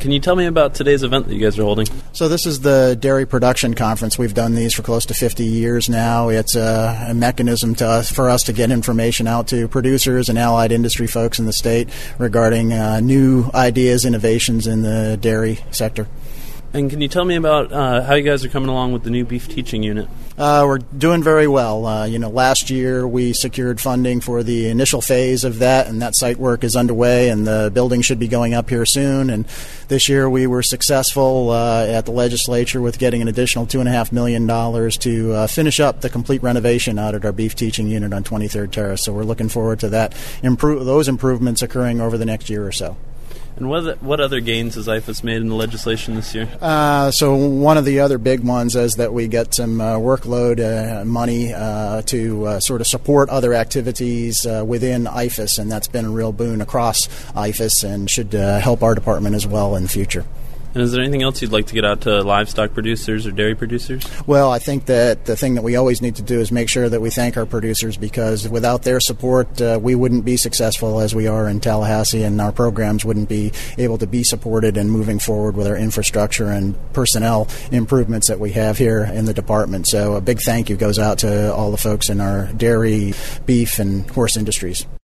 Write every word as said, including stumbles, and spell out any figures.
can you tell me about today's event that you guys are holding? So this is the Dairy Production Conference. We've done these for close to fifty years now. It's a, a mechanism to us, for us to get information out to producers and allied industry folks in the state regarding uh, new ideas, innovations in the dairy sector. And can you tell me about uh, how you guys are coming along with the new beef teaching unit? Uh, we're doing very well. Uh, you know, last year we secured funding for the initial phase of that, and that site work is underway, and the building should be going up here soon. And this year we were successful uh, at the legislature with getting an additional two and a half million dollars to uh, finish up the complete renovation out at our beef teaching unit on twenty-third Terrace. So we're looking forward to that improve those improvements occurring over the next year or so. And what what other gains has I F A S made in the legislation this year? Uh, so one of the other big ones is that we get some uh, workload uh, money uh, to uh, sort of support other activities uh, within I F A S, and that's been a real boon across I F A S and should uh, help our department as well in the future. And is there anything else you'd like to get out to livestock producers or dairy producers? Well, I think that the thing that we always need to do is make sure that we thank our producers, because without their support, uh, we wouldn't be successful as we are in Tallahassee, and our programs wouldn't be able to be supported and moving forward with our infrastructure and personnel improvements that we have here in the department. So a big thank you goes out to all the folks in our dairy, beef, and horse industries.